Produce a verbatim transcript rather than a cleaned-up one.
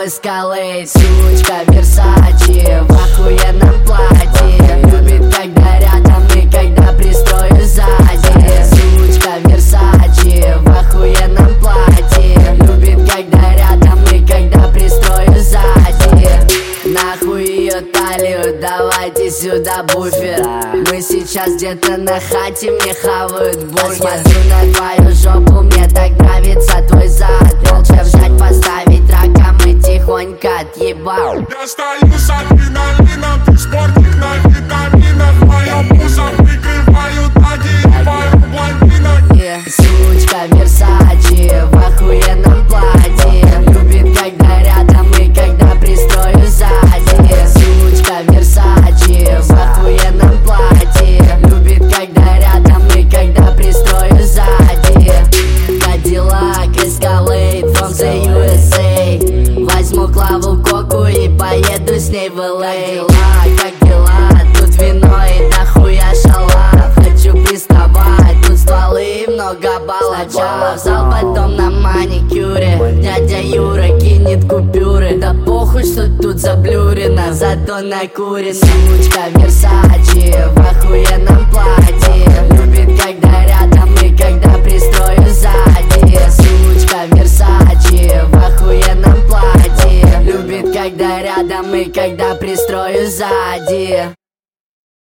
в Эскалейд. Сучка Версачи в охуенном платье, любит, когда рядом и когда пристрою сзади. Сучка Версачи в охуенном платье, любит, когда рядом и когда пристрою сзади. Нахуй ее талию, давайте сюда буфер. Мы сейчас где-то на хате, мне хавают бургер. Смотрю на твою жопу, мне так нравится твой зад. Молча взять, поставить раком и тихонько отъебал. Я стою с адреналином, ты спортик на витаминах. Моё пузо прикрывают ноги, ебаю блондинок. Yeah. Сучка Версачи в охуенном платье, любит, когда рядом и когда пристрою сзади. Сучка Версачи в охуенном платье, любит, когда рядом и когда пристрою сзади. Кадиллак, Эскалейд, from the ю эс эй. Возьму Клаву Коку и поеду с ней в эл эй. Как дела? Тут вино и дохуя шалав. Хочу приставать, тут стволы и много баллов. Сначала в зал, потом на маникюре. Дядя Юра кинет купюры. Да похуй, что тут заблюрено, зато накурено. Сучка Версачи в охуенном платье, любит, когда рядом и когда пристрою сзади. Сучка Версачи в охуенном платье, любит, когда рядом и когда пристрою сзади.